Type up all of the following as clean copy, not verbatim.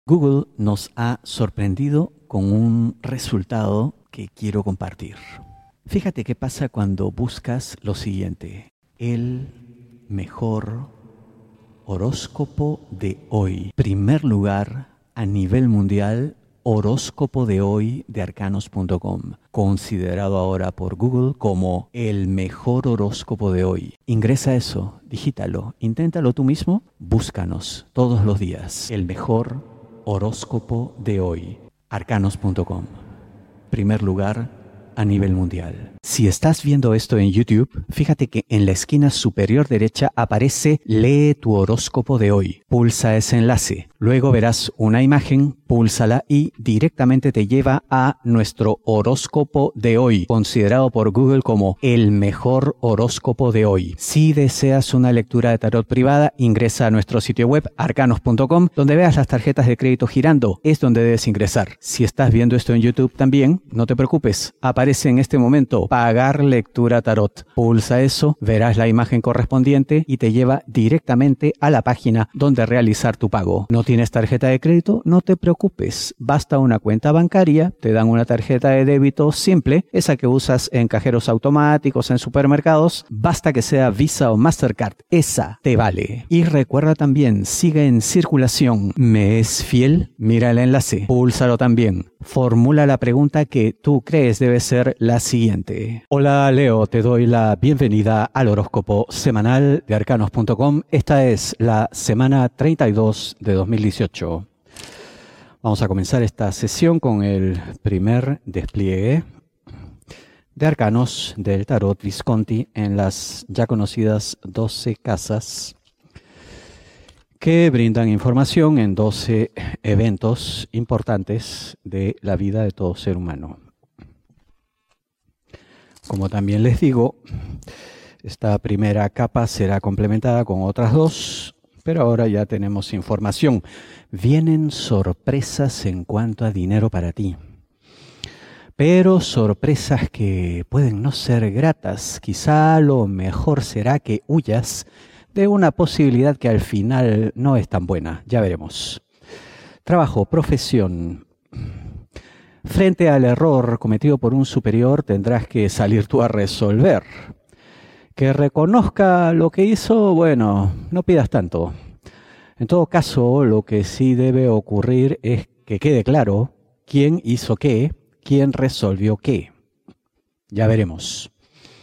Google nos ha sorprendido con un resultado que quiero compartir. Fíjate qué pasa cuando buscas lo siguiente: el mejor horóscopo de hoy. Primer lugar a nivel mundial, horóscopo de hoy de arcanos.com, considerado ahora por Google como el mejor horóscopo de hoy. Ingresa eso, digítalo, inténtalo tú mismo, búscanos todos los días. El mejor horóscopo de hoy, arcanos.com. Primer lugar a nivel mundial. Si estás viendo esto en YouTube, fíjate que en la esquina superior derecha aparece Lee tu horóscopo de hoy. Pulsa ese enlace. Luego verás una imagen, púlsala y directamente te lleva a nuestro horóscopo de hoy, considerado por Google como el mejor horóscopo de hoy. Si deseas una lectura de tarot privada, ingresa a nuestro sitio web arcanos.com, donde veas las tarjetas de crédito girando. Es donde debes ingresar. Si estás viendo esto en YouTube también, no te preocupes. Aparece en este momento pagar lectura tarot. Pulsa eso, verás la imagen correspondiente y te lleva directamente a la página donde realizar tu pago. ¿No tienes tarjeta de crédito? No te preocupes. Basta una cuenta bancaria, te dan una tarjeta de débito simple, esa que usas en cajeros automáticos, en supermercados. Basta que sea Visa o Mastercard. Esa te vale. Y recuerda también, sigue en circulación. ¿Me es fiel? Mira el enlace. Púlsalo también. Formula la pregunta que tú crees debe ser la siguiente. Hola Leo, te doy la bienvenida al horóscopo semanal de arcanos.com. Esta es la semana 32 de 2018. Vamos a comenzar esta sesión con el primer despliegue de arcanos del tarot Visconti en las ya conocidas 12 casas que brindan información en 12 eventos importantes de la vida de todo ser humano. Como también les digo, esta primera capa será complementada con otras dos, pero ahora ya tenemos información. Vienen sorpresas en cuanto a dinero para ti, pero sorpresas que pueden no ser gratas. Quizá lo mejor será que huyas de una posibilidad que al final no es tan buena. Ya veremos. Trabajo, profesión. Frente al error cometido por un superior, tendrás que salir tú a resolver. Que reconozca lo que hizo, bueno, no pidas tanto. En todo caso, lo que sí debe ocurrir es que quede claro quién hizo qué, quién resolvió qué. Ya veremos.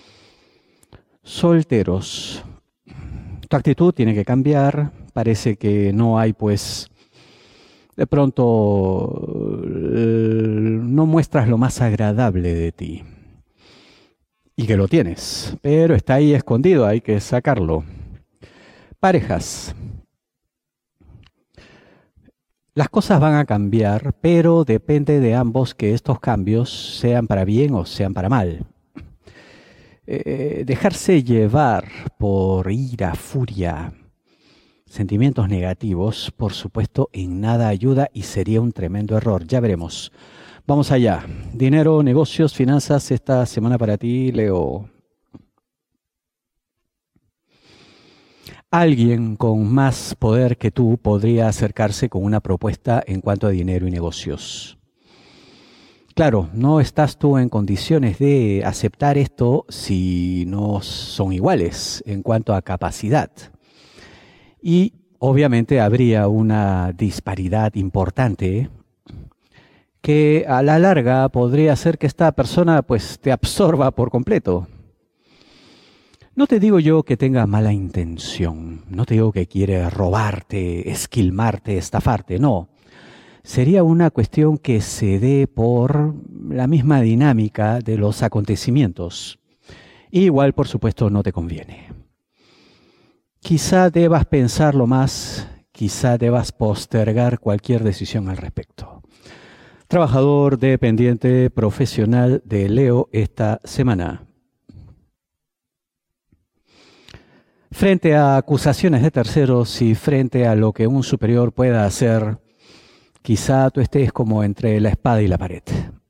Solteros. Tu actitud tiene que cambiar. Parece que no hay, de pronto no muestras lo más agradable de ti. Y que lo tienes, pero está ahí escondido, hay que sacarlo. Parejas. Las cosas van a cambiar, pero depende de ambos que estos cambios sean para bien o sean para mal. Dejarse llevar por ira, furia, sentimientos negativos, por supuesto, en nada ayuda y sería un tremendo error. Ya veremos. Vamos allá. Dinero, negocios, finanzas, esta semana para ti, Leo. Alguien con más poder que tú podría acercarse con una propuesta en cuanto a dinero y negocios. Claro, no estás tú en condiciones de aceptar esto si no son iguales en cuanto a capacidad. Y obviamente habría una disparidad importante que a la larga podría hacer que esta persona te absorba por completo. No te digo yo que tenga mala intención, no te digo que quiere robarte, esquilmarte, estafarte, no. Sería una cuestión que se dé por la misma dinámica de los acontecimientos. Igual, por supuesto, no te conviene. Quizá debas pensarlo más, quizá debas postergar cualquier decisión al respecto. Trabajador, dependiente, profesional de Leo esta semana. Frente a acusaciones de terceros y frente a lo que un superior pueda hacer, quizá tú estés como entre la espada y la pared.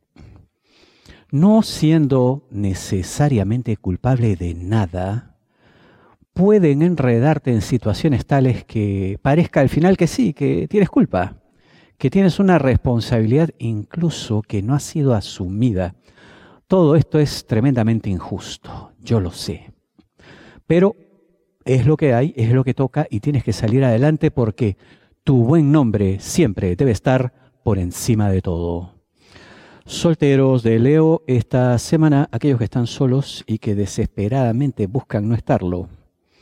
No siendo necesariamente culpable de nada, pueden enredarte en situaciones tales que parezca al final que sí, que tienes culpa, que tienes una responsabilidad incluso que no ha sido asumida. Todo esto es tremendamente injusto, yo lo sé. Pero es lo que hay, es lo que toca y tienes que salir adelante porque tu buen nombre siempre debe estar por encima de todo. Solteros de Leo, esta semana, aquellos que están solos y que desesperadamente buscan no estarlo.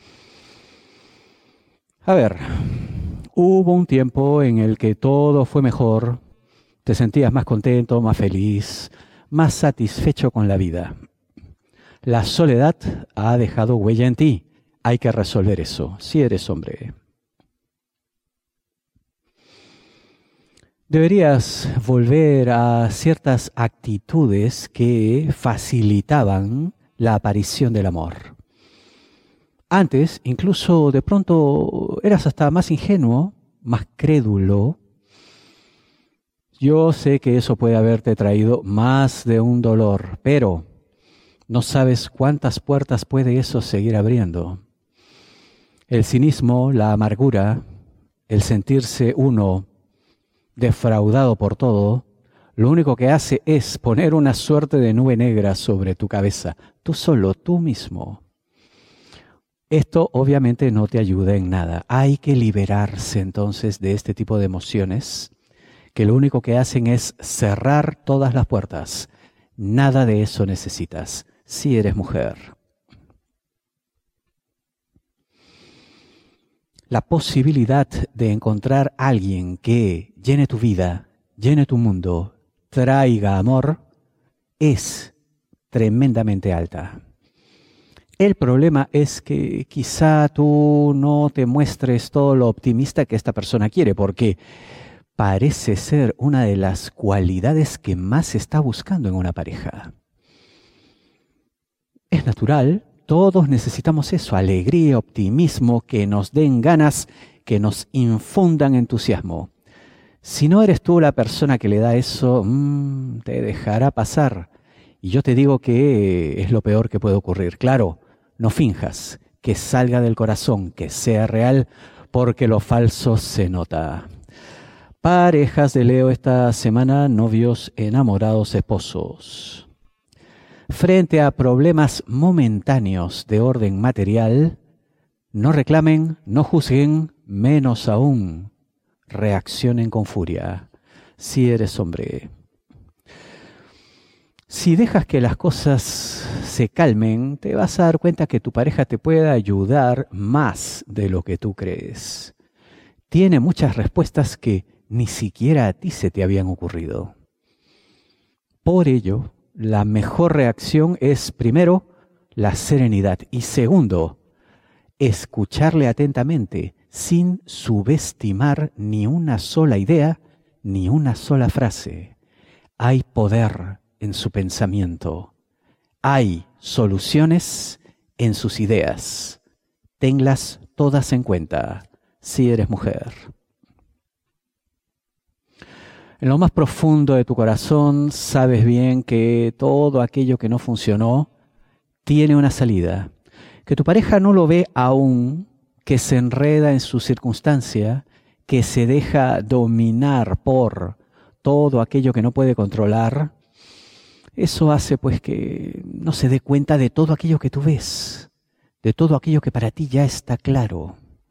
A ver, hubo un tiempo en el que todo fue mejor, te sentías más contento, más feliz, más satisfecho con la vida. La soledad ha dejado huella en ti. Hay que resolver eso, si eres hombre. Deberías volver a ciertas actitudes que facilitaban la aparición del amor. Antes, incluso de pronto, eras hasta más ingenuo, más crédulo. Yo sé que eso puede haberte traído más de un dolor, pero no sabes cuántas puertas puede eso seguir abriendo. El cinismo, la amargura, el sentirse uno defraudado por todo, lo único que hace es poner una suerte de nube negra sobre tu cabeza, tú solo, tú mismo. Esto obviamente no te ayuda en nada. Hay que liberarse entonces de este tipo de emociones que lo único que hacen es cerrar todas las puertas. Nada de eso necesitas si eres mujer. La posibilidad de encontrar a alguien que llene tu vida, llene tu mundo, traiga amor, es tremendamente alta. El problema es que quizá tú no te muestres todo lo optimista que esta persona quiere, porque parece ser una de las cualidades que más se está buscando en una pareja. Es natural. Todos necesitamos eso, alegría, optimismo, que nos den ganas, que nos infundan entusiasmo. Si no eres tú la persona que le da eso, te dejará pasar. Y yo te digo que es lo peor que puede ocurrir. Claro, no finjas, que salga del corazón, que sea real, porque lo falso se nota. Parejas de Leo esta semana, novios, enamorados, esposos. Frente a problemas momentáneos de orden material, no reclamen, no juzguen, menos aún reaccionen con furia, si eres hombre. Si dejas que las cosas se calmen, te vas a dar cuenta que tu pareja te puede ayudar más de lo que tú crees. Tiene muchas respuestas que ni siquiera a ti se te habían ocurrido. Por ello, la mejor reacción es, primero, la serenidad y segundo, escucharle atentamente sin subestimar ni una sola idea ni una sola frase. Hay poder en su pensamiento. Hay soluciones en sus ideas. Tenlas todas en cuenta si eres mujer. En lo más profundo de tu corazón sabes bien que todo aquello que no funcionó tiene una salida. Que tu pareja no lo ve aún, que se enreda en su circunstancia, que se deja dominar por todo aquello que no puede controlar. Eso hace pues que no se dé cuenta de todo aquello que tú ves, de todo aquello que para ti ya está claro.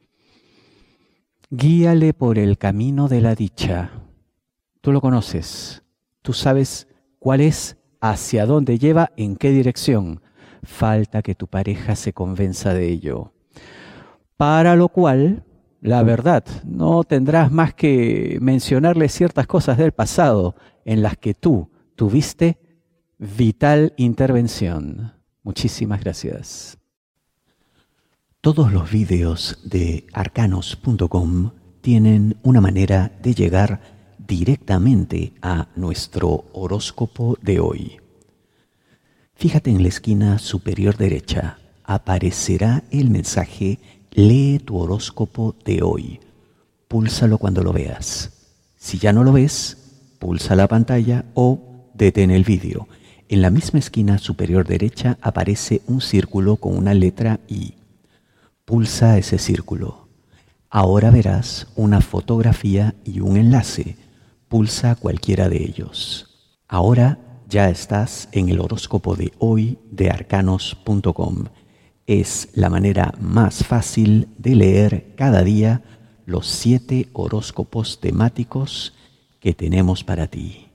Guíale por el camino de la dicha. Tú lo conoces, tú sabes cuál es, hacia dónde lleva, en qué dirección. Falta que tu pareja se convenza de ello. Para lo cual, la verdad, no tendrás más que mencionarle ciertas cosas del pasado en las que tú tuviste vital intervención. Muchísimas gracias. Todos los vídeos de arcanos.com tienen una manera de llegar directamente a nuestro horóscopo de hoy. Fíjate en la esquina superior derecha, aparecerá el mensaje «Lee tu horóscopo de hoy». Púlsalo cuando lo veas. Si ya no lo ves, pulsa la pantalla o detén el vídeo. En la misma esquina superior derecha aparece un círculo con una letra I. Pulsa ese círculo. Ahora verás una fotografía y un enlace. Pulsa cualquiera de ellos. Ahora ya estás en el horóscopo de hoy de arcanos.com. Es la manera más fácil de leer cada día los 7 horóscopos temáticos que tenemos para ti.